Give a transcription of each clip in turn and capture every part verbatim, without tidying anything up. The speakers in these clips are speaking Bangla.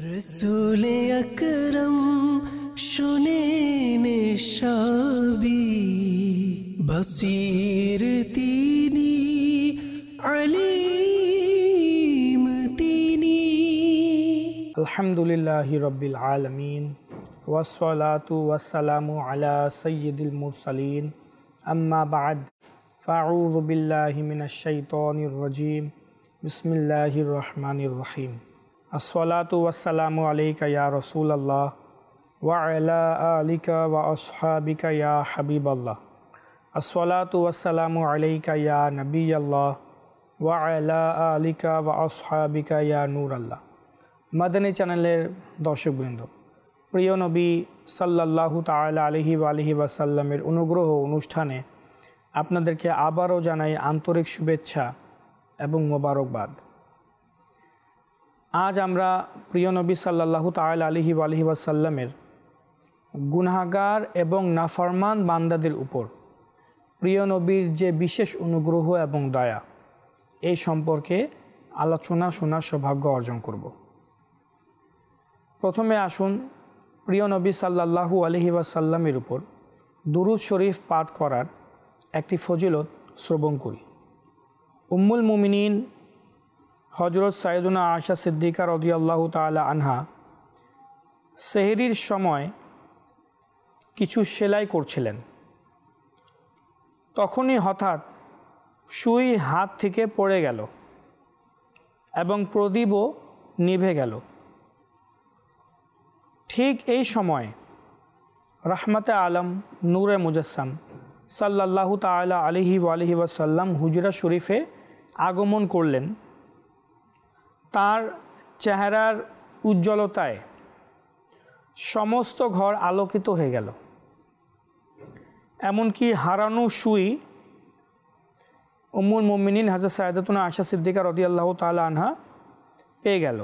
রসূলে আকরম শোনেন সবই, বসির তিনি, আলিম তিনি। আলহামদুলিল্লাহি রাব্বিল আলামিন, ওয়াসসালাতু ওয়াসসালামু আলা সাইয়্যিদিল মুরসালিন, আম্মা বা'দ, ফাআউযু বিল্লাহি মিনাশ শাইতানির রাজীম, বিসমিল্লাহির রহমানির রহিম। আসসালাতু ওয়াসসালামু আলাইকা ইয়া রাসূলাল্লাহ ওয়া আলা আলিকা ওয়া আসহাবিকা ইয়া হাবিবাল্লাহ। আসসালাতু ওয়াসসালামু আলাইকা ইয়া নবিয়াল্লাহ ওয়া আলা আলিকা ওয়া আসহাবিকা ইয়া নূরাল্লাহ। মাদানী চ্যানেলের দর্শকবৃন্দ, প্রিয় নবী সাল্লাল্লাহু তাআলা আলাইহি ওয়া আলিহি ওয়াসাল্লামের অনুগ্রহ অনুষ্ঠানে আপনাদেরকে আবারও জানাই আন্তরিক শুভেচ্ছা এবং মোবারকবাদ। আজ আমরা প্রিয় নবী সাল্লাল্লাহু তাআলা আলাইহি ওয়া আলিহি ওয়াসাল্লামের গুনাহগার এবং নাফরমান বান্দাদের উপর প্রিয় নবীর যে বিশেষ অনুগ্রহ এবং দয়া, এই সম্পর্কে আলোচনা শোনার সৌভাগ্য অর্জন করব। প্রথমে আসুন প্রিয় নবী সাল্লাল্লাহু আলাইহি ওয়াসাল্লামের উপর দুরূদ শরীফ পাঠ করার একটি ফজিলত শ্রবণ করি। উম্মুল মুমিনিন হযরত সাইয়্যিদুনা আয়েশা সিদ্দিকা রাদিয়াল্লাহু তাআলা আনহা সেহরির সময় কিছু সেলাই করছিলেন। তখনই হঠাৎ সুই হাত থেকে পড়ে গেল এবং প্রদীপও নিভে গেল। ঠিক এই সময় রাহমাতে আলম নূরে মুজাসসাম সাল্লাল্লাহু তাআলা আলাইহি ওয়া আলিহি ওয়াসাল্লাম হুজরা শরীফে আগমন করলেন। তার চেহারার উজ্জ্বলতায় সমস্ত ঘর আলোকিত হয়ে গেল। এমনকি হারানো সুই উম্মুল মুমিনিন হযরত সাইয়্যিদাতুনা আয়েশা সিদ্দিকা রাদিয়াল্লাহু তাআলা আনহা পেয়ে গেল।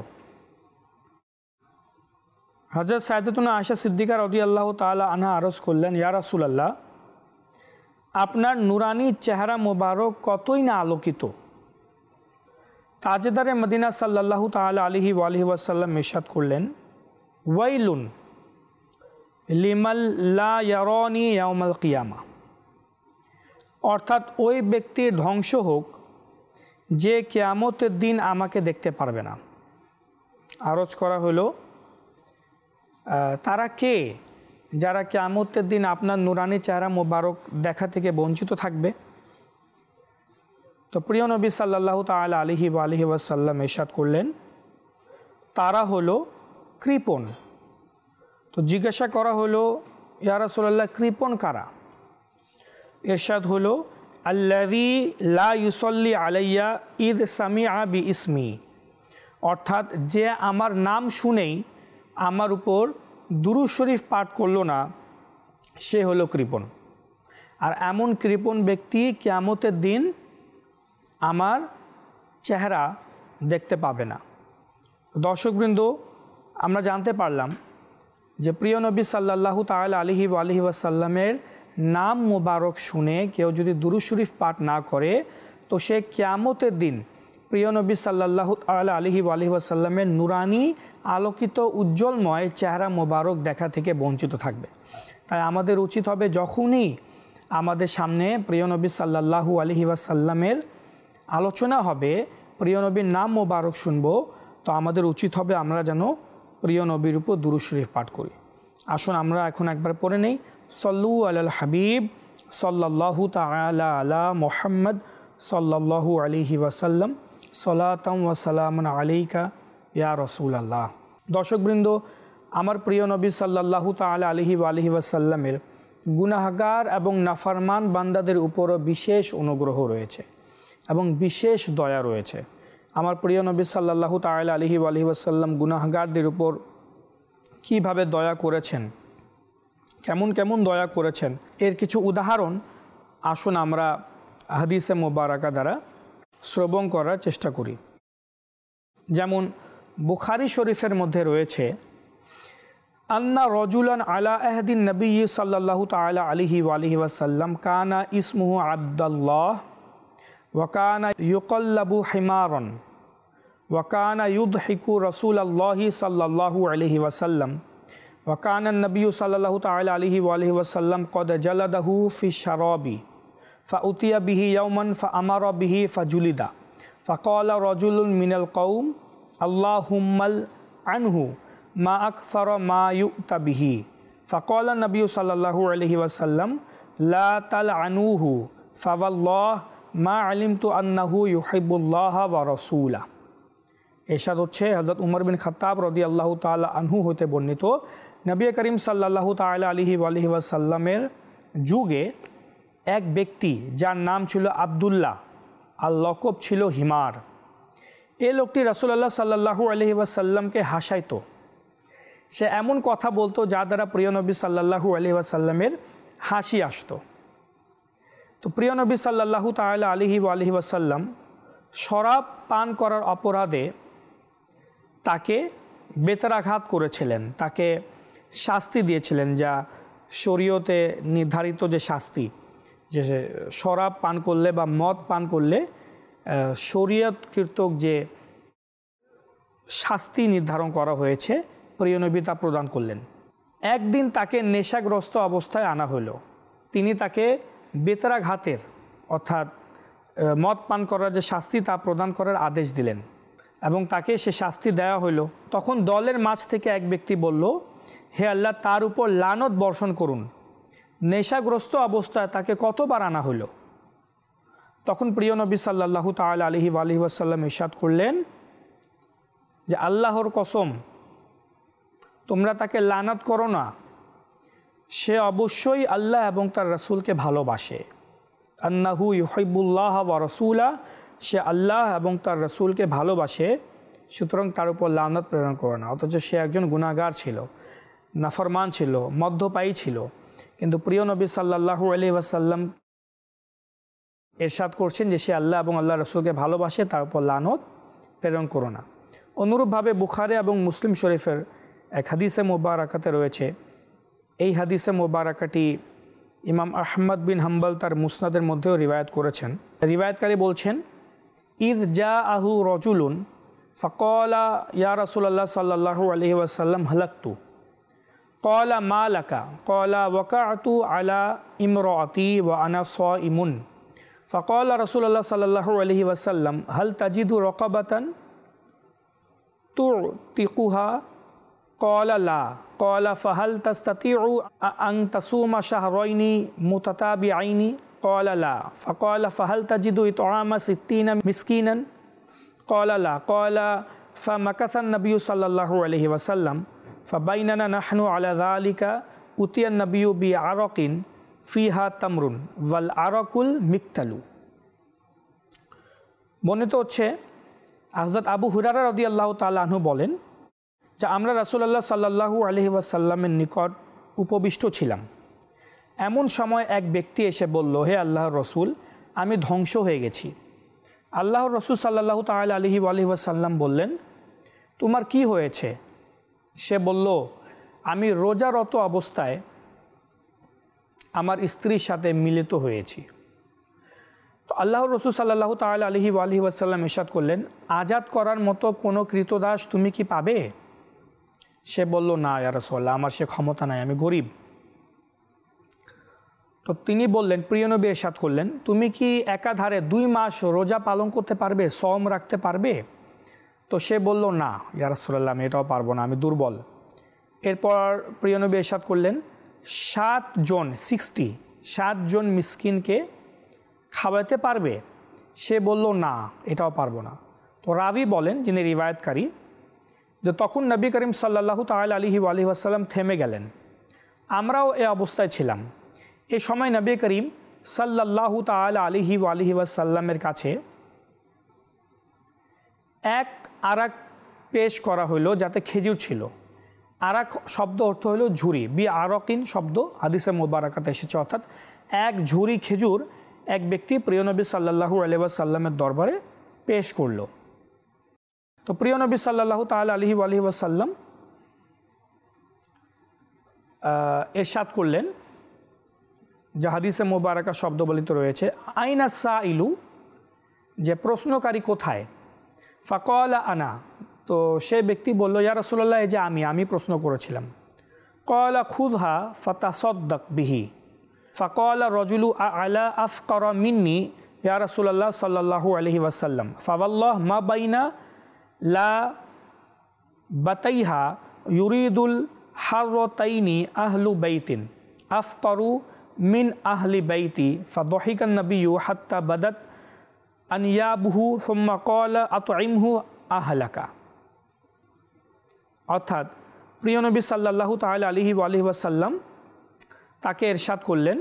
হযরত সাইয়্যিদাতুনা আয়েশা সিদ্দিকা রাদিয়াল্লাহু তাআলা আনহা আরজ করলেন, ইয়া রাসূলুল্লাহ, আপনার নুরানি চেহারা মোবারক কতই না আলোকিত। তাজেদারে মদিনা সাল্লাল্লাহু তাআলা আলাইহি ওয়া আলিহি ওয়াসাল্লাম ইরশাদ করলেন, ওয়াইলুন লিমান লা ইয়ারানি ইয়াউমাল কিয়ামা, অর্থাৎ ওই ব্যক্তির ধ্বংস হোক যে কিয়ামতের দিন আমাকে দেখতে পারবে না। আরজ করা হলো, তারা কে যারা কিয়ামতের দিন আপনার নুরানি চেহারা মোবারক দেখা থেকে বঞ্চিত থাকবে? তো প্রিয় নবী সাল্লাল্লাহু তাআলা আলাইহি ওয়া আলিহি ওয়াসাল্লাম ইরশাদ করলেন, তারা হলো কৃপণ। তো জিজ্ঞাসা করা হলো, ইয়া রাসূলুল্লাহ, কৃপণ কারা? ইরশাদ হলো, আল্লাযী লা ইউসাল্লি আলাইয়া ইদ সামিআ বি ইসমি, অর্থাৎ যে আমার নাম শুনেই আমার উপর দুরূদ শরীফ পাঠ করলো না, সে হলো কৃপণ। আর এমন কৃপণ ব্যক্তি কিয়ামতের দিন আমার চেহারা দেখতে পাবে না। দর্শকবৃন্দ, আমরা জানতে পারলাম যে প্রিয় নবী সাল্লাল্লাহু তাআলা আলাইহি ওয়া আলিহি ওয়াসাল্লামের নাম মোবারক শুনে কেউ যদি দুরূদ শরীফ পাঠ না করে, তো সে কিয়ামতের দিন প্রিয় নবী সাল্লাল্লাহু তাআলা আলাইহি ওয়া আলিহি ওয়াসাল্লামের নুরানি আলোকিত উজ্জ্বলময় চেহারা মোবারক দেখা থেকে বঞ্চিত থাকবে। তাই আমাদের উচিত হবে, যখনই আমাদের সামনে প্রিয় নবী সাল্লাল্লাহু আলাইহি ওয়াসাল্লামের আলোচনা হবে, প্রিয় নবীর নাম মোবারক শুনব, তো আমাদের উচিত হবে আমরা যেন প্রিয় নবীর উপর দুরূদ শরীফ পাঠ করি। আসুন আমরা এখন একবার পড়ে নেই, সল্লু আলাল হাবিব সাল্লাল্লাহু তাআলা আলা মুহাম্মদ সাল্লাল্লাহু আলাইহি ওয়াসাল্লাম, সালাতাম ওয়া সালামান আলাইকা ইয়া রাসূলুল্লাহ। দর্শকবৃন্দ, আমার প্রিয় নবী সাল্লাল্লাহু তাআলা আলাইহি ওয়া আলিহি ওয়াসাল্লামের গুনাহগার এবং নাফরমান বান্দাদের উপরও বিশেষ অনুগ্রহ রয়েছে এবং বিশেষ দয়া রয়েছে। আমার প্রিয় নবী সাল্লাল্লাহু তাআলা আলাইহি ওয়া আলিহি ওয়াসাল্লাম গুনাহগারদের উপর কিভাবে দয়া করেছেন, কেমন কেমন দয়া করেছেন, এর কিছু উদাহরণ আসুন আমরা হাদিসে মোবারকা দ্বারা শ্রবণ করার চেষ্টা করি। যেমন বুখারী শরীফের মধ্যে রয়েছে, আন্না রজুলান আলা আহদিন নবী সাল্লাল্লাহু তাআলা আলাইহি ওয়া আলিহি ওয়াসাল্লাম কানা ইসমুহু আব্দুল্লাহ ওয়া কানা ইউকাল্লাবু হিমারান ওয়াকানা ইউদহিকু রাসূলুল্লাহি সাল্লাল্লাহু আলাইহি ওয়াসাল্লাম ওয়াকানা নবী সাল্লাল্লাহু তাআলা আলাইহি ওয়া আলিহি ওয়াসাল্লাম কদ জালাদাহু ফি শারাবি ফাউতিয়া বিহি ইয়াওমান ফাআমারা বিহি ফাজুলিদা ফাকালা রাজুলুন মিনাল কওম আল্লাহুম্মাল আনহু মা আকসারা মা ইউতা বিহি ফাকালা নবী সাল্লাল্লাহু আলাইহি ওয়াসাল্লাম লা তালআনুহু ফাওয়াল্লাহ মা আলিমতু আন্নাহু ইউহিব্বুল্লাহ ওয়া রাসূলা। এরশাদ হচ্ছে হযরত উমর বিন খাত্তাব রাদিয়াল্লাহু তাআলা আনহু হতে বর্ণিত, নবী করিম সাল্লাল্লাহু তাআলা আলাইহি ওয়া আলিহি ওয়াসাল্লামের যুগে এক ব্যক্তি যার নাম ছিল আব্দুল্লাহ আর লকব ছিল হিমার, এই লোকটি রাসূলুল্লাহ সাল্লাল্লাহু আলাইহি ওয়াসাল্লামকে হাসাইতো। সে এমন কথা বলতো যা দ্বারা প্রিয় নবী সাল্লাল্লাহু আলাইহি ওয়াসাল্লামের হাসি আসতো। তো প্রিয় নবী সাল্লাল্লাহু তাআলা আলাইহি ওয়া আলিহি ওয়াসাল্লাম শরাব পান করার অপরাধে তাকে বেতরাঘাত করেছিলেন, তাকে শাস্তি দিয়েছিলেন, যা শরীয়তে নির্ধারিত যে শাস্তি, যে শরাব পান করলে বা মদ পান করলে শরীয়তকৃত যে শাস্তি নির্ধারণ করা হয়েছে, প্রিয় নবী তা প্রদান করলেন। একদিন তাকে নেশাগ্রস্ত অবস্থায় আনা হলো। তিনি তাকে বেতরাঘাতের অর্থাৎ মদ পান করার যে শাস্তি তা প্রদান করার আদেশ দিলেন এবং তাকে সে শাস্তি দেওয়া হলো। তখন দলের মাঝ থেকে এক ব্যক্তি বলল, হে আল্লাহ, তার উপর লানত বর্ষণ করুন, নেশাগ্রস্ত অবস্থায় তাকে কতবার আনা হলো। তখন প্রিয় নবী সাল্লাল্লাহু তাআলা আলাইহি ওয়া আলিহি ওয়াসাল্লাম ইরশাদ করলেন যে আল্লাহর কসম, তোমরা তাকে লানত করো না, সে অবশ্যই আল্লাহ এবং তার রাসূলকে ভালোবাসে। আন্নাহু ইউহিব্বুল্লাহ ওয়া রাসূলা, সে আল্লাহ এবং তার রাসূলকে ভালোবাসে, সুতরাং তার উপর লানত প্রেরণ করো না। অথচ সে একজন গুনাহগার ছিল, নাফরমান ছিল, মদ্যপায়ী ছিল, কিন্তু প্রিয় নবী সাল্লাল্লাহু আলাইহি ওয়াসাল্লাম ইরশাদ করছেন যে সে আল্লাহ এবং আল্লাহ রাসূলকে ভালোবাসে, তার উপর লানত প্রেরণ করো না। অনুরূপভাবে বুখারী এবং মুসলিম শরীফের এক হাদিসে মুবারাকাতে রয়েছে, এই হাদিসে মুবারাকাটি ইমাম আহমদ বিন হাম্বল তার মুসনাদের মধ্যেও রিওয়ায়াত করেছেন। রিওয়ায়াতকারী বলছেন, ইদ জা আহু রজুলুন ফকলা ইয়া রাসূলুল্লাহ সাল্লাল্লাহু আলাইহি ওয়াসাল্লাম হালাকতু ক্বালা মা লাকা ক্বালা ওয়াকাতু আলা ইমরাতি ওয়া আনা সাইমুন ফকলা রাসূলুল্লাহ সাল্লাল্লাহু আলাইহি ওয়াসাল্লাম হাল তাজিদু রাকাবাতান তুতিকুহা ক্বালা লা ক্বালা ফাহাল তাস্তাতিউ আন তাসুমা শাহরাইনি মুতাতাবিআইনি ক্বালা লা ফাক্বালা ফাহাল তাজিদু ইতআমা সিত্তিনা মিসকিনান ক্বালা লা ক্বালা ফামাকাথা আন-নাবিয়্যু সাল্লাল্লাহু আলাইহি ওয়াসাল্লাম ফাবাইনানা নাহনু আলা যালিকা উতিয়া আন-নাবিয়্যু বিআরাকিন ফিহা তামরুন ওয়াল আরাকুল মিকতালু। বর্ণিত হচ্ছে হযরত আবু হুরায়রা রাদিয়াল্লাহু তাআলা আনহু বলেন যে আমরা রাসূলুল্লাহ সাল্লাল্লাহু আলাইহি ওয়াসাল্লামের নিকট উপবিষ্ট ছিলাম। এমন সময় এক ব্যক্তি এসে বলল, হে আল্লাহর রসুল, আমি ধ্বংস হয়ে গেছি। আল্লাহর রসুল সাল্লাল্লাহু তাআলা আলাইহি ওয়াসাল্লাম বললেন, তোমার কি হয়েছে? সে বলল, আমি রোজারত অবস্থায় আমার স্ত্রীর সাথে মিলিত হয়েছি। তো আল্লাহর রসুল সাল্লাল্লাহু তাআলা আলাইহি ওয়াসাল্লাম ইরশাদ করলেন, আজাদ করার মতো কোনো কৃতদাস তুমি কি পাবে? সে বলল, না ইয়া রাসূলুল্লাহ, আমার সে ক্ষমতা নাই, আমি গরিব। তো তিনি বললেন, প্রিয় নবী ইরশাদ করলেন, তুমি কি একাধারে দুই মাস রোজা পালন করতে পারবে, সওম রাখতে পারবে? তো সে বলল, না ইয়া রাসূলুল্লাহ, আমি এটাও পারবো না, আমি দুর্বল। এরপর প্রিয় নবী ইরশাদ করলেন, সাত জন সিক্সটি সাত জন মিসকিনকে খাওয়াতে পারবে? সে বলল, না এটাও পারবো না। তো রাবি বলেন, যিনি রিওয়ায়াতকারী, যে তখন নবী করিম সাল্লাল্লাহু তাআলা আলাইহি ওয়াসাল্লাম থেমে গেলেন। আমরাও এ অবস্থায় ছিলাম। এ সময় নবী করিম সাল্লাল্লাহু তাআলা আলাইহি ওয়াসাল্লামের কাছে এক আরাক পেশ করা হলো, যাতে খেজুর ছিল। আরাক শব্দ অর্থ হলো ঝুরি, বি আরকিন শব্দ হাদিসে মুবারাকাতে এসেছে, অর্থাৎ এক ঝুরি খেজুর এক ব্যক্তি প্রিয় নবী সাল্লাল্লাহু আলাইহি ওয়াসাল্লামের দরবারে পেশ করলো। তো প্রিয় নবী সাল্লাল্লাহু তাআলা আলাইহি ওয়াসাল্লাম ইরশাদ করলেন, যে হাদিসে মুবারাকা শব্দ বলিত রয়েছে, আইনা সাইলু, যে প্রশ্নকারী কোথায়? ফাকালা আনা, তো সে ব্যক্তি বলল, ইয়া রাসূলুল্লাহ, এই যে আমি আমি প্রশ্ন করেছিলাম। ক্বালা খুযহা ফাতাসাদ্দাক বিহি। ফাকালা রাজুলু আলা আফকারা মিন্নি ইয়া রাসূলুল্লাহ সাল্লাল্লাহু আলাইহি ওয়াসাল্লাম ফাওয়াল্লাহ মা বাইনা লা বাতাইহা ইউরিদুল হারতাইনি আহলু বাইতিন আফকারু মিন আহলি বাইতি ফাদহিকান নাবিয়্যু হাত্তা বাদাত আনিয়াবহু সুম্মা ক্বালা আতইমহু আহলাকা। অর্থাৎ প্রিয় নবী সাল্লাল্লাহু তাআলা আলাইহি ওয়া আলিহি ওয়াসাল্লাম তাকে ইরশাদ করলেন,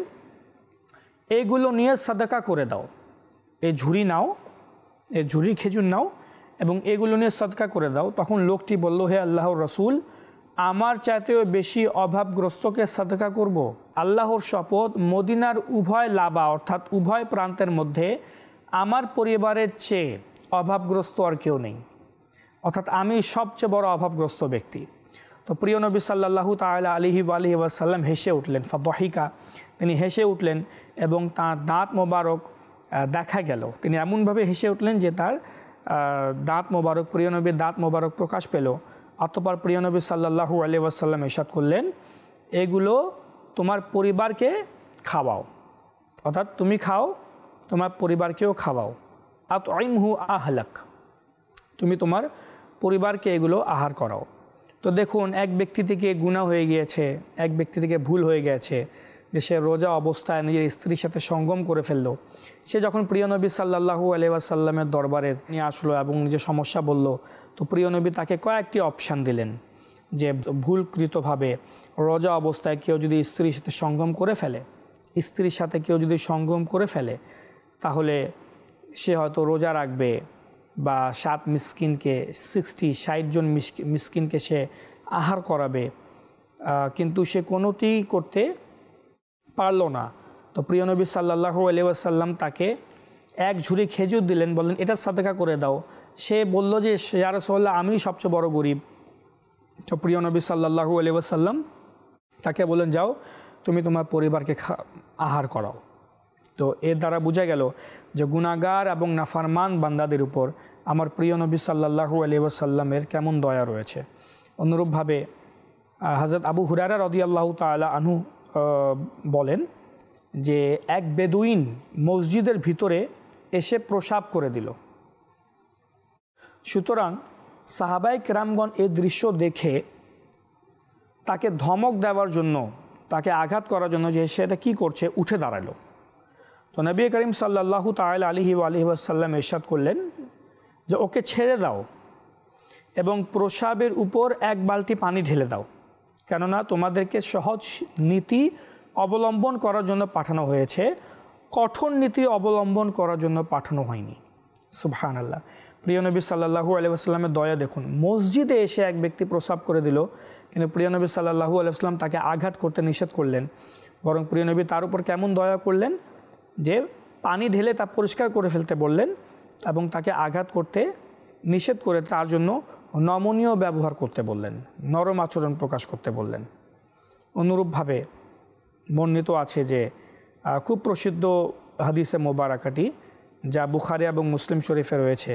এইগুলো নিয়ে সাদাকা করে দাও, এই ঝুড়ি নাও, এই ঝুড়ি খেজুর নাও এবং এগুলো নিয়ে সাদকা করে দাও। তখন লোকটি বলল, হে আল্লাহর রসুল, আমার চাইতেও বেশি অভাবগ্রস্তকে সাদকা করব? আল্লাহর শপথ, মদিনার উভয় লাবা অর্থাৎ উভয় প্রান্তের মধ্যে আমার পরিবারের চেয়ে অভাবগ্রস্ত আর কেউ নেই, অর্থাৎ আমি সবচেয়ে বড় অভাবগ্রস্ত ব্যক্তি। তো প্রিয় নবী সাল্লাল্লাহু তাআলা আলাইহি ওয়া আলিহি ওয়াসাল্লাম হেসে উঠলেন, ফাদহিকা, তিনি হেসে উঠলেন এবং তাঁর দাঁত মোবারক দেখা গেল। তিনি এমনভাবে হেসে উঠলেন যে তার দাঁত মোবারক, প্রিয় নবীর দাঁত মোবারক প্রকাশ পেল। অতঃপর প্রিয় নবী সাল্লাল্লাহু আলাইহি ওয়াসাল্লাম ইরশাদ করলেন, এগুলো তোমার পরিবারকে খাওয়াও, অর্থাৎ তুমি খাও, তোমার পরিবারকেও খাওয়াও। আতইমহু আহলাক, তুমি তোমার পরিবারকে এগুলো আহার করাও। তো দেখুন, এক ব্যক্তি থেকে গুনাহ হয়ে গিয়েছে, এক ব্যক্তি থেকে ভুল হয়ে গেছে যে সে রোজা অবস্থায় নিজের স্ত্রীর সাথে সঙ্গম করে ফেললো। সে যখন প্রিয় নবী সাল্লাল্লাহু আলাইহি ওয়াসাল্লামের দরবারে নিয়ে আসলো এবং নিজের সমস্যা বলল, তো প্রিয় নবী তাকে কয়েকটি অপশান দিলেন যে ভুলকৃতভাবে রোজা অবস্থায় কেউ যদি স্ত্রীর সাথে সঙ্গম করে ফেলে, স্ত্রীর সাথে কেউ যদি সঙ্গম করে ফেলে তাহলে সে হয়তো রোজা রাখবে বা সাত মিসকিনকে সিক্সটি ষাট জন মিসকিনকে সে আহার করাবে, কিন্তু সে কোনোটি করতে পারল না। তো প্রিয় নবী সাল্লাল্লাহু আলাইহি ওয়াসাল্লাম তাকে এক ঝুড়ি খেজুর দিলেন, বললেন এটা সাদকা করে দাও। সে বলল যে ইয়া রাসূলুল্লাহ, আমি সবচেয়ে বড় গরিব। তো প্রিয় নবী সাল্লাল্লাহু আলাইহি ওয়াসাল্লাম তাকে বললেন, যাও তুমি তোমার পরিবারকে আহার করাও। তো এর দ্বারা বোঝা গেল যে গুনাহগার এবং নাফরমান বান্দাদের উপর আমার প্রিয় নবী সাল্লাল্লাহু আলাইহি ওয়াসাল্লামের কেমন দয়া রয়েছে। অনুরূপভাবে হযরত আবু হুরায়রা রাদিয়াল্লাহু তাআলা আনহু বলেন যে এক বেদুইন মসজিদের ভিতরে এসে প্রসাব করে দিল। সুতরাং সাহাবায়ে কেরামগণ এই দৃশ্য দেখে তাকে ধমক দেওয়ার জন্য, তাকে আঘাত করার জন্য যে সেটা কী করছে, উঠে দাঁড়ালো। তো নবী করিম সাল্লাল্লাহু তাআলা আলাইহি ওয়া আলিহি ওয়াসাল্লাম ইরশাদ করলেন যে ওকে ছেড়ে দাও এবং প্রসাবের উপর এক বালতি পানি ঢেলে দাও, কেননা তোমাদেরকে সহজ নীতি অবলম্বন করার জন্য পাঠানো হয়েছে, কঠোর নীতি অবলম্বন করার জন্য পাঠানো হয়নি। সুবহানাল্লাহ। প্রিয় নবী সাল্লাল্লাহু আলাইহি ওয়াসাল্লামের দয়া দেখুন, মসজিদে এসে এক ব্যক্তি প্রসাব করে দিল, কিন্তু প্রিয় নবী সাল্লাল্লাহু আলাইহি ওয়াসাল্লাম তাকে আঘাত করতে নিষেধ করলেন, বরং প্রিয় নবী তার উপর কেমন দয়া করলেন যে পানি ঢেলে তা পরিষ্কার করে ফেলতে বললেন এবং তাকে আঘাত করতে নিষেধ করে তার জন্য নমনীয় ব্যবহার করতে বললেন, নরম আচরণ প্রকাশ করতে বললেন। অনুরূপভাবে বর্ণিত আছে যে খুব প্রসিদ্ধ হাদিসে মোবারকাটি যা বুখারী এবং মুসলিম শরীফে রয়েছে,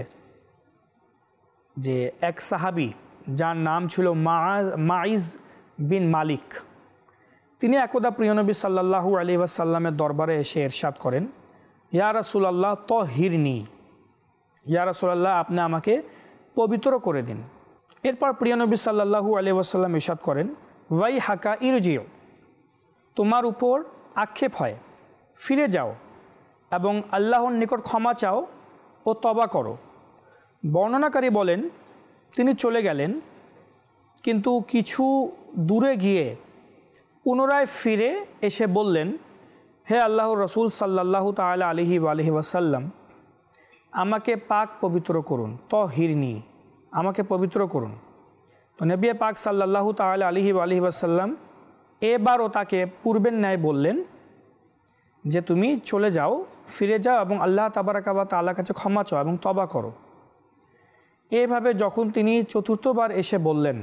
যে এক সাহাবী যার নাম ছিল মাইজ বিন মালিক, তিনি একদা প্রিয় নবী সাল্লাল্লাহু আলাইহি ওয়াসাল্লামের দরবারে এসে ইরশাদ করেন, ইয়া রাসূলুল্লাহ তাহিরনি, ইয়া রাসূলুল্লাহ আপনি আমাকে পবিত্র করে দিন। এরপর প্রিয় নবী সাল্লাল্লাহু আলাইহি ওয়াসাল্লাম ইরশাদ করেন, ওয়াই হাকা ইরজিউ, তোমার উপর আক্ষেপ হয়, ফিরে যাও এবং আল্লাহর নিকট ক্ষমা চাও ও তওবা করো। বর্ণনাকারী বলেন তিনি চলে গেলেন, কিন্তু কিছু দূরে গিয়ে পুনরায় ফিরে এসে বললেন, হে আল্লাহর রসুল সাল্লাল্লাহু তাআলা আলাইহি ওয়া আলিহি ওয়াসাল্লাম, আমাকে পাক পবিত্র করুন, তাহিরনি, আমাকে পবিত্র করুন। তো নবী পাক সাল্লাল্লাহু তাআলা আলাইহি ওয়া আলিহি ওয়াসাল্লাম এবারও তাকে পূর্বের ন্যায় বললেন যে তুমি চলে যাও, ফিরে যাও এবং আল্লাহ তাবারাকা ওয়া তাআলার কাছে ক্ষমা চাও এবং তওবা করো। এভাবে যখন তিনি চতুর্থবার এসে বললেন,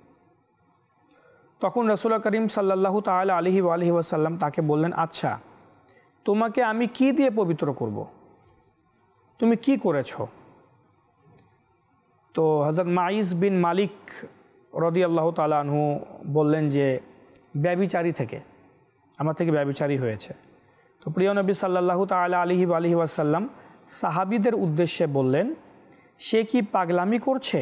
তখন রাসূল করিম সাল্লাল্লাহু তাআলা আলাইহি ওয়া আলিহি ওয়াসাল্লাম তাকে বললেন, আচ্ছা তোমাকে আমি কি দিয়ে পবিত্র করব, তুমি কি করেছো? তো হযরত মাইজ বিন মালিক রাদিয়াল্লাহু তাআলা আনহু বললেন যে ব্যভিচারী থেকে, আমার থেকে ব্যভিচারী হয়েছে। তো প্রিয় নবী সাল্লাল্লাহু তাআলা আলাইহি ওয়া আলিহি ওয়াসাল্লাম সাহাবীদের উদ্দেশ্যে বললেন, সে কি পাগলামি করছে?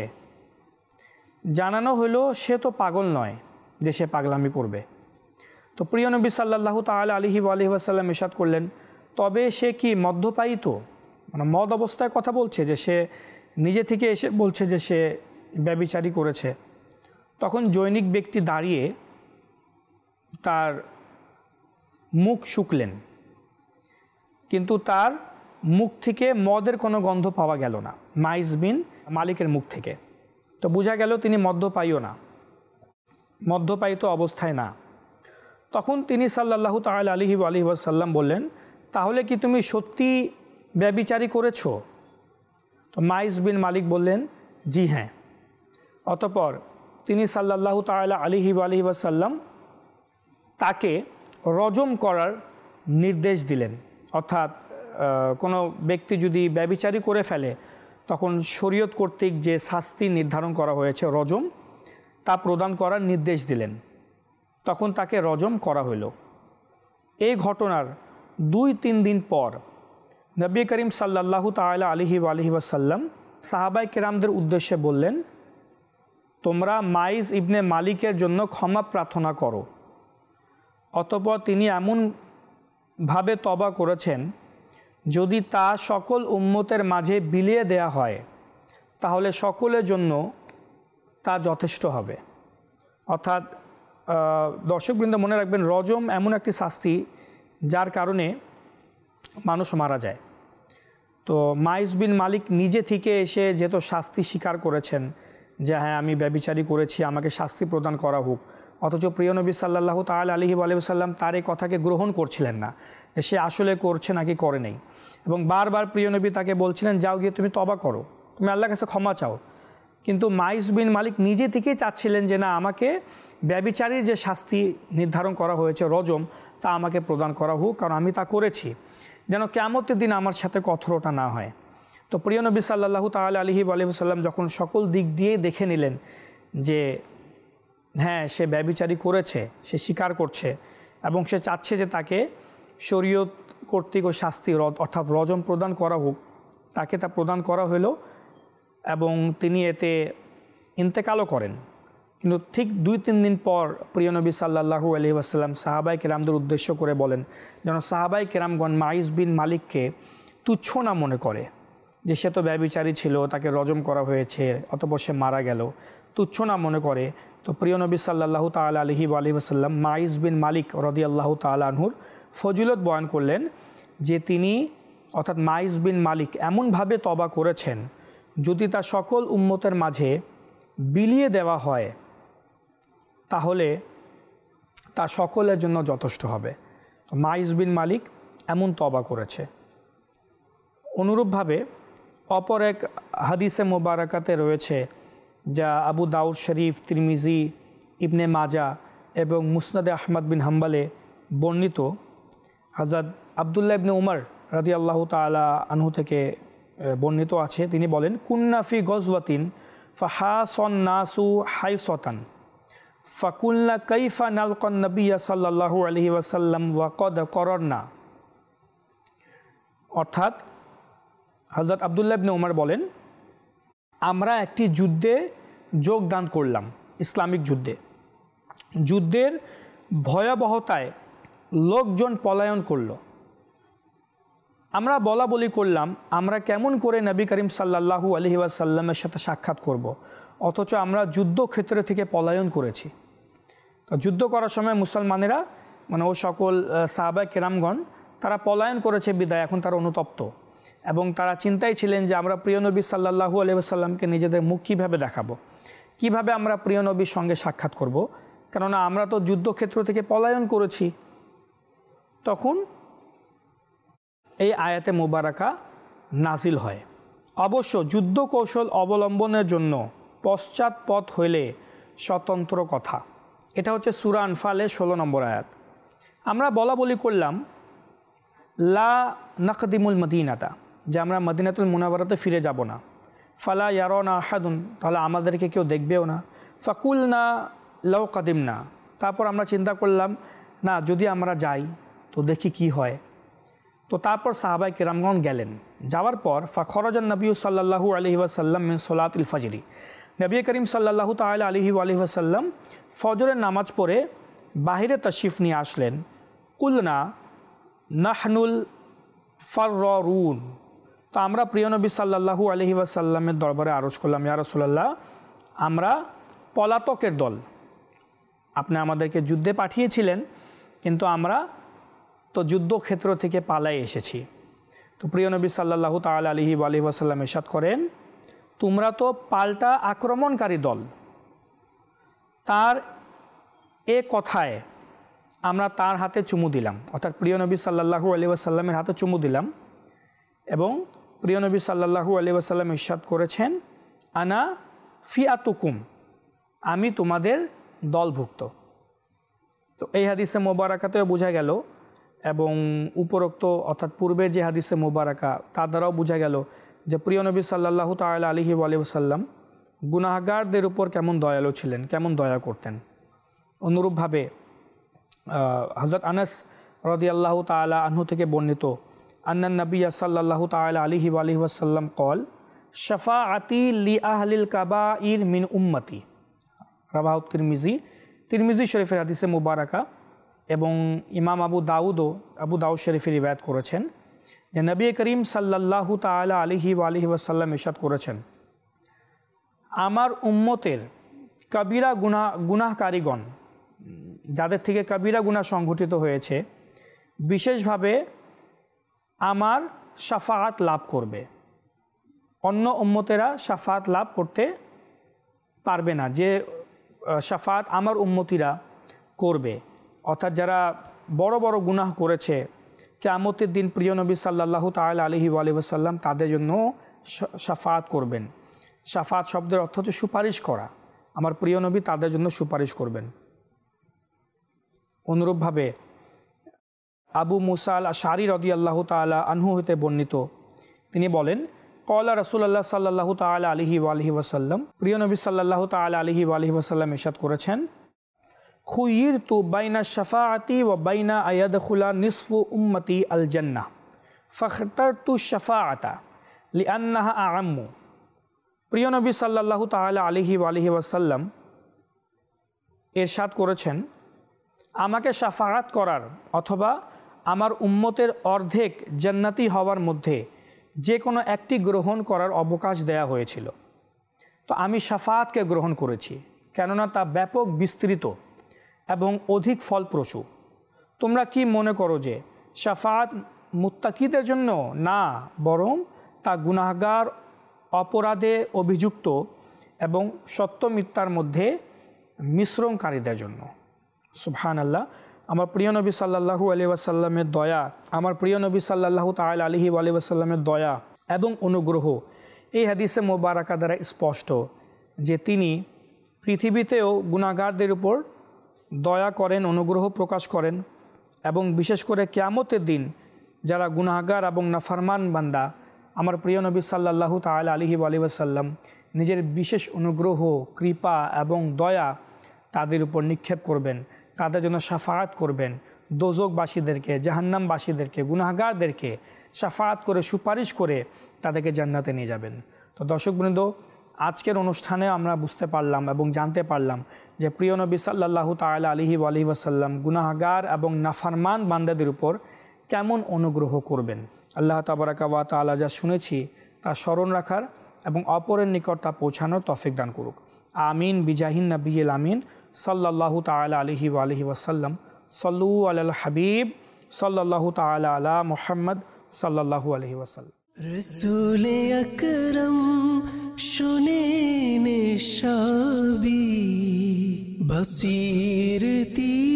জানানো হলো সে তো পাগল নয় যে সে পাগলামি করবে। তো প্রিয় নবী সাল্লাল্লাহু তাআলা আলাইহি ওয়া আলিহি ওয়াসাল্লাম ইরশাদ করলেন, তবে সে কি মদ্যপায়িত, মানে মদ অবস্থায় কথা বলছে, যে সে নিজে থেকে এসে বলছে যে সে ব্যভিচারী করেছে। তখন জৈনিক ব্যক্তি দাঁড়িয়ে তার মুখ শুকলেন, কিন্তু তার মুখ থেকে মদের কোনো গন্ধ পাওয়া গেল না, মাইজ বিন মালিকের মুখ থেকে। তো বোঝা গেল তিনি মদ্যপায়ীও না, মদ্যপায়িত অবস্থায় না। তখন তিনি সাল্লাল্লাহু তাআলা আলাইহি ওয়া আলিহি ওয়াসাল্লাম বললেন, তাহলে কি তুমি সত্যি ব্যভিচারী করেছো? তো মাইজ বিন মালিক বললেন, জি হ্যাঁ। অতঃপর তিনি সাল্লাল্লাহু তাআলা আলাইহি ওয়া আলিহি ওয়াসাল্লাম তাকে রজম করার নির্দেশ দিলেন। অর্থাৎ কোনো ব্যক্তি যদি ব্যভিচারী করে ফেলে তখন শরীয়ত কর্তৃক যে শাস্তি নির্ধারণ করা হয়েছে রজম, তা প্রদান করার নির্দেশ দিলেন। তখন তাকে রজম করা হলো। এই ঘটনার দুই তিন দিন পর নবী করিম সাল্লাল্লাহু তাআলা আলাইহি ওয়া আলিহি ওয়াসাল্লাম সাহাবায়ে কেরামদের উদ্দেশ্যে বললেন, তোমরা মাইজ ইবনে মালিকের জন্য ক্ষমা প্রার্থনা করো। অতঃপর তিনি এমনভাবে তওবা করেছেন, যদি তা সকল উম্মতের মাঝে বিলিয়ে দেয়া হয় তাহলে সকলের জন্য তা যথেষ্ট হবে। অর্থাৎ দর্শকবৃন্দ মনে রাখবেন, রজম এমন একটি শাস্তি যার কারণে মানুষ মারা যায়। তো মাইজ বিন মালিক নিজে থেকে এসে যেহেতু শাস্তি স্বীকার করেছেন যে হ্যাঁ আমি ব্যভিচারী করেছি, আমাকে শাস্তি প্রদান করা হোক, অথচ প্রিয় নবী সাল্লাল্লাহু তাআলা আলাইহি ওয়া আলিহি ওয়াসাল্লাম তার এই কথাকে গ্রহণ করছিলেন না, সে আসলে করছে নাকি করে নেই। এবং বারবার প্রিয় নবী তাকে বলছিলেন, যাও গিয়ে তুমি তওবা করো, তুমি আল্লাহর কাছে ক্ষমা চাও। কিন্তু মাইজ বিন মালিক নিজে থেকেই চাচ্ছিলেন যে না, আমাকে ব্যভিচারীর যে শাস্তি নির্ধারণ করা হয়েছে রজম, তা আমাকে প্রদান করা হোক, কারণ আমি তা করেছি, যেন কিয়ামতের দিন আমার সাথে কঠোরতা না হয়। তো প্রিয় নবী সাল্লাল্লাহু তাআলা আলাইহি ওয়া আলিহি ওয়াসাল্লাম যখন সকল দিক দিয়ে দেখে নিলেন যে হ্যাঁ সে ব্যভিচারী করেছে, সে স্বীকার করছে এবং সে চাচ্ছে যে তাকে শরীয়ত কর্তৃক ও শাস্তি অর্থাৎ রজম প্রদান করা হোক, তাকে তা প্রদান করা হলো এবং তিনি এতে ইন্তেকালও করেন। কিন্তু ঠিক দুই তিন দিন পর প্রিয় নবী সাল্লাল্লাহু আলাইহি ওয়াসাল্লাম সাহাবায়ে কেরামদের উদ্দেশ্য করে বলেন, যেন সাহাবায়ে কেরামগণ মাইজ বিন মালিককে তুচ্ছ না মনে করে যে সে তো ব্যভিচারী ছিল, তাকে রজম করা হয়েছে, অতঃপর সে মারা গেল, তুচ্ছ না মনে করে। তো প্রিয় নবী সাল্লাল্লাহু তাআলা আলাইহি ওয়া আলিহি ওয়াসাল্লাম মাইজ বিন মালিক রাদিয়াল্লাহু তাআলা আনহুর ফজিলত বয়ান করলেন যে তিনি অর্থাৎ মাইজ বিন মালিক এমনভাবে তওবা করেছেন, যদি তা সকল উম্মতের মাঝে বিলিয়ে দেওয়া হয় তাহলে তা সকলের জন্য যথেষ্ট হবে। তো মাইজ বিন মালিক এমন তওবা করেছে। অনুরূপভাবে অপর এক হাদিসে মুবারাকাতে রয়েছে, যা আবু দাউদ শরীফ, তিরমিজি, ইবনে মাজা এবং মুসনাদে আহমদ বিন হাম্বালে বর্ণিত, হযরত আব্দুল্লাহ ইবনে উমর রাদিয়াল্লাহু তাআলা আনহু থেকে বর্ণিত আছে, তিনি বলেন, কুন্না ফি গজওয়াতিন ফাহাসান নাসু হাইসাতান ফাকুলনা কাইফা নালকান নবিয়্য সাল্লাল্লাহু আলাইহি ওয়াসাল্লাম ওয়া ক্বাদ কররনা। অর্থাৎ হযরত আব্দুল্লাহ ইবনে উমর বলেন, আমরা একটি যুদ্ধে যোগদান করলাম, ইসলামিক যুদ্ধে। যুদ্ধের ভয়াবহতায় লোকজন পলায়ন করল। আমরা বলা বলি করলাম, আমরা কেমন করে নবী করিম সাল্লাল্লাহু আলাইহি ওয়াসাল্লামের সাথে সাক্ষাৎ করব, অথচ আমরা যুদ্ধক্ষেত্র থেকে পলায়ন করেছি। তো যুদ্ধ করার সময় মুসলমানেরা মানে ও সকল সাহাবায়ে কেরামগণ তারা পলায়ন করেছে বিদায় এখন তারা অনুতপ্ত এবং তারা চিন্তায় ছিলেন যে আমরা প্রিয় নবী সাল্লাল্লাহু আলাইহি ওয়াসাল্লামকে নিজেদের মুখ কীভাবে দেখাবো, কিভাবে আমরা প্রিয় নবীর সঙ্গে সাক্ষাৎ করব, কেননা আমরা তো যুদ্ধক্ষেত্র থেকে পলায়ন করেছি। তখন এই আয়াতে মুবারাকা নাজিল হয়। অবশ্য যুদ্ধ কৌশল অবলম্বনের জন্য পশ্চাৎপদ হইলে স্বতন্ত্র কথা। এটা হচ্ছে সূরা আনফালের ষোলো নম্বর আয়াত। আমরা বলা বলি করলাম লা নাকদিমুল মদিনাতা, যে আমরা মদিনাতুল মুনাওয়ারাতে ফিরে যাব না। ফালা ইয়ারানা আহাদুন, তাহলে আমাদেরকে কেউ দেখবেও না। ফাকুলনা লাউ কাদিমনা, তারপর আমরা চিন্তা করলাম না যদি আমরা যাই তো দেখি কি হয়। তো তারপর সাহাবাই কিরামগণ গেলেন। যাওয়ার পর ফাখরাজান নবী সাল্লাল্লাহু আলাইহি ওয়াসাল্লাম মিন সলাতিল ফজরি, নবী করিম সাল্লাল্লাহু তাআলা আলাইহি ওয়ালিহি ওয়াসাল্লাম ফজরের নামাজ পড়ে বাহিরে তশরিফ নিয়ে আসলেন। কুলনা নাহনুল ফাররুন, তো আমরা প্রিয় নবী সাল্লাল্লাহু আলাইহি ওয়াসাল্লামের দরবারে আরজ করলাম, ইয়া রাসূলুল্লাহ আমরা পলাতকের দল, আপনি আমাদেরকে যুদ্ধে পাঠিয়েছিলেন কিন্তু আমরা তো যুদ্ধক্ষেত্র থেকে পালাই এসেছি। তো প্রিয় নবী সাল্লাল্লাহু তাআলা আলাইহি ওয়ালিহি ওয়াসাল্লাম ইরশাদ করেন, তোমরা তো পাল্টা আক্রমণকারী দল। তার এ কথায় আমরা তার হাতে চুমু দিলাম, অর্থাৎ প্রিয় নবী সাল্লাল্লাহু আলাইহি ওয়াসাল্লামের হাতে চুমু দিলাম এবং প্রিয় নবী সাল্লাল্লাহু আলাইহি ওয়াসাল্লাম ইরশাদ করেছেন, আনা ফিয়াতুকুম, আমি তোমাদের দলভুক্ত। তো এই হাদিসে মোবারাকাতেও বোঝা গেল এবং উপরোক্ত অর্থাৎ পূর্বের যে হাদিসে মোবারাকা তার দ্বারাও বোঝা গেল যে প্রিয় নবী সাল্লাল্লাহু তাআলা আলাইহি ওয়াসাল্লাম গুনাহগারদের উপর কেমন দয়ালু ছিলেন, কেমন দয়া করতেন। অনুরূপভাবে হযরত আনাস রাদিয়াল্লাহু তাআলা আনহু থেকে বর্ণিত, আন্নান নবী সাল্লাল্লাহু তাআলা আলাইহি ওয়াসাল্লাম কল শাফাআতি লি আহলিল কাবাইর মিন উম্মতি, রাওয়াহু তিরমিজি, তিরমিজি শরীফের হাদিসে মুবারাকা এবং ইমাম আবু দাউদও আবু দাউদ শরীফে রিওয়ায়াত করেছেন যে নবী করিম সাল্লাল্লাহু তাআলা আলাইহি ওয়াসাল্লাম ইরশাদ করেছেন, আমার উম্মতের কবিরা গুনাহ গুনাহকারীগণ, যাদের থেকে কবিরা গুনাহ সংঘটিত হয়েছে, বিশেষভাবে আমার শাফাআত লাভ করবে। অন্য উম্মতেরা শাফাআত লাভ করতে পারবে না, যে শাফাআত আমার উম্মতিরা করবে, অর্থাৎ যারা বড় বড় গুনাহ করেছে কিয়ামতের দিন প্রিয় নবী সাল্লাল্লাহু তাআলা আলাইহি ওয়াসাল্লাম তাদের জন্য শাফাআত করবেন। শাফাআত শব্দের অর্থ হচ্ছে সুপারিশ করা, আমার প্রিয় নবী তাদের জন্য সুপারিশ করবেন। অনুরূপভাবে আবু মুসা আল আশআরী রাদিয়াল্লাহু তাআলা আনহু হতে বর্ণিত, তিনি বলেন, ক্বালা রাসূলুল্লাহ সাল্লাল্লাহু তাআলা আলাইহি ওয়াসাল্লাম, প্রিয় নবী সাল্লাল্লাহু তাআলা আলাইহি ওয়াসাল্লাম ইরশাদ করেছেন, খুয়িরতু বাইনা শাফাআতি ওয়া বাইনা আয়াদখুলা নিসফু উম্মতি আল জান্নাহ ফাখতারতু শাফাআতা লিআন্নাহা আ'আম্মু। প্রিয় নবী সাল্লাল্লাহু তাআলা আলাইহি ওয়াসাল্লাম ইরশাদ করেছেন, আমাকে শাফাআত করার অথবা আমার উম্মতের অর্ধেক জান্নাতি হওয়ার মধ্যে যে কোনো একটি গ্রহণ করার অবকাশ দেয়া হয়েছিল। তো আমি শাফাআতকে গ্রহণ করেছি, কেননা তা ব্যাপক বিস্তৃত এবং অধিক ফলপ্রসূ। তোমরা কি মনে করো যে শাফাআত মুত্তাকিদের জন্য? না, বরং তা গুনাহগার, অপরাধে অভিযুক্ত এবং সত্য মিথ্যার মধ্যে মিশ্রণকারীদের জন্য। সুবহানাল্লাহ। আমার প্রিয় নবী সাল্লাল্লাহু আলাইহি ওয়াসাল্লামের দয়া, আমার প্রিয় নবী সাল্লাল্লাহু তাআলা আলাইহি ওয়াসাল্লামের দয়া এবং অনুগ্রহ এই হাদিসে মোবারকা দ্বারা স্পষ্ট যে তিনি পৃথিবীতেও গুনাহগারদের উপর দয়া করেন, অনুগ্রহ প্রকাশ করেন এবং বিশেষ করে কিয়ামতের দিন যারা গুনাহগার এবং নাফরমান বান্দা, আমার প্রিয় নবী সাল্লাল্লাহু তাআলা আলাইহি ওয়াসাল্লাম নিজের বিশেষ অনুগ্রহ, কৃপা এবং দয়া তাদের উপর নিক্ষেপ করবেন, তাদের জন্য শাফাআত করবেন, দোজখবাসীদেরকে, জাহান্নামবাসীদেরকে, গুনাহগারদেরকে শাফাআত করে, সুপারিশ করে তাদেরকে জান্নাতে নিয়ে যাবেন। তো দর্শকবৃন্দ, আজকের অনুষ্ঠানে আমরা বুঝতে পারলাম এবং জানতে পারলাম যে প্রিয় নবী সাল্লাল্লাহু তাআলা আলাইহি ওয়াসাল্লাম গুনাহগার এবং নাফরমান বান্দাদের উপর কেমন অনুগ্রহ করবেন। আল্লাহ তাবারাকা ওয়া তাআলা যা শুনেছি তা স্মরণ রাখার এবং অপরের নিকট তা পৌঁছানোর তৌফিক দান করুক। আমিন বিজাহিন নবিয়্যিল আমিন সাল্লাল্লাহু তাআলা আলাইহি ওয়াসাল্লাম। সাল্লু আলাল হাবিব সাল্লাল্লাহু তাআলা আলা মুহাম্মদ সাল্লাল্লাহু আলাইহি ওয়াসাল্লাম। রসূল আকরম শুনে নিশাবি বসিরতি